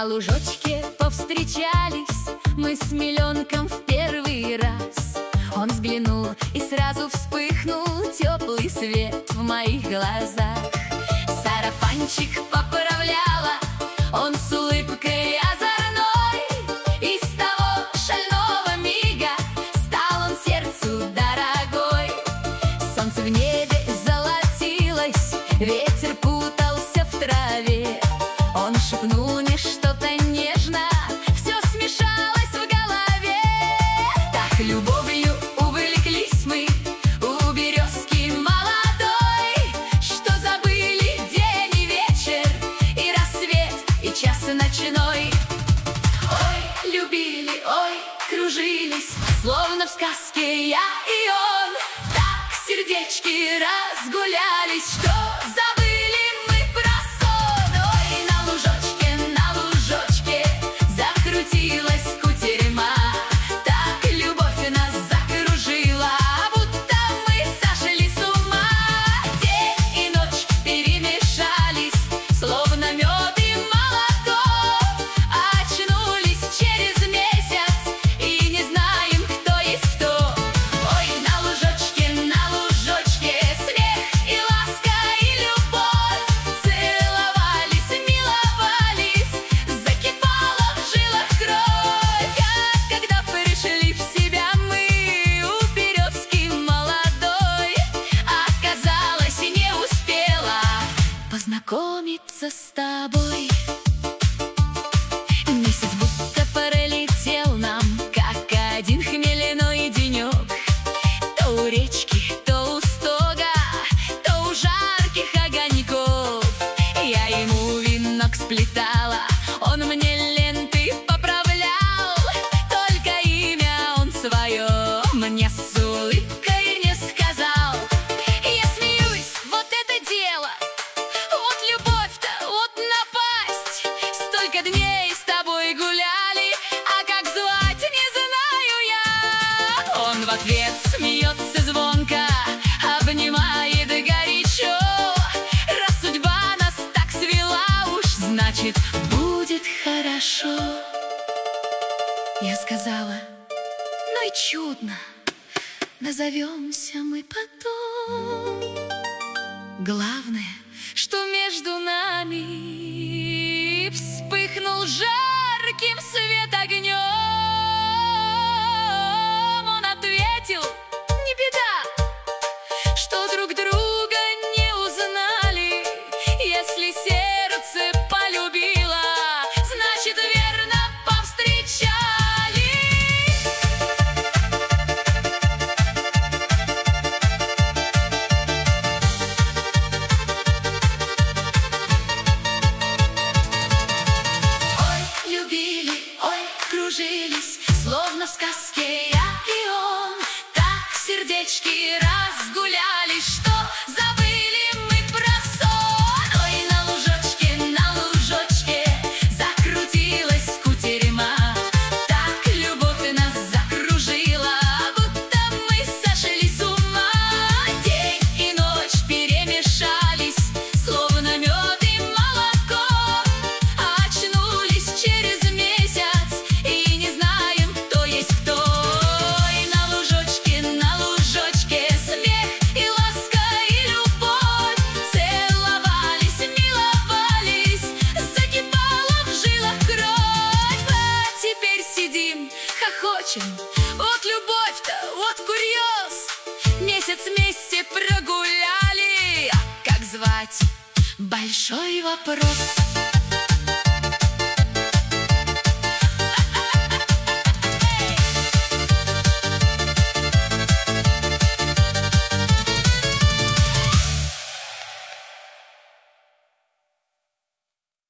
На лужочке повстречались мы с миленком в первый раз. Он взглянул, и сразу вспыхнул теплый свет в моих глазах. Сарафанчик поправляла он с улыбкой озорной, и с того шального мига стал он сердцу дорогой. Солнце в небе золотилось, ветер путался в траве. Он шепнул мне что-то нежно, все смешалось в голове. Так любовью увлеклись мы у березки молодой, что забыли день и вечер, и рассвет, и час ночной. Ой, любили, ой, кружились, словно в сказке я и он. Так сердечки разгулялись, что забыли мы про сон. Ой, на лужочке закрутилась кутерьма. Так любовь нас закружила, будто мы сошли с ума. День и ночь перемешались, словно мед и молоко. Очнулись через месяц и не знаем, кто есть кто. Ой, на лужочке смех и ласка и любовь. Целовались, миловались, закипала в жилах кровь. А когда пришли в себя мы у березки молодой, оказалось, не успела познакомиться с тобой. Месяц будто пролетел нам, как один хмельной денек. То у речки, то у стога, то у жарких огоньков. Я ему венок сплетала, он мне ленты поправлял. Только имя он свое мне с улыбкой не сказал. Я смеюсь, вот это дело, вот любовь-то, вот напасть. Столько дней с тобой гуляли, а как звать не знаю я. Он в ответ смеется звонко, обнимает горячо. Раз судьба нас так свела, уж значит будет хорошо. Я сказала, ну и чудно, назовемся мы потом. Главное, что между нами вспыхнул жарким свет огнем. Он ответил, не беда, что друг друга не узнали. Если сердце полюбило, значит верно повстречались. Ой, любили, ой, кружились, словно в сказке я и он. Так сердечки разгулялись, что забыли мы про сон. Ой, на лужочке закрутилась кутерьма. Так любовь нас закружила, будто мы сошли с ума. День и ночь перемешались, словно мед и молоко. Очнулись через месяц и не знаем, кто есть кто. Ой, на лужочке смех и ласка и любовь. Целовались, миловались, закипала в жилах кровь. А теперь сидим, хохочем, вот любовь-то, вот курьез. Месяц вместе прогуляли, а как звать — большой вопрос.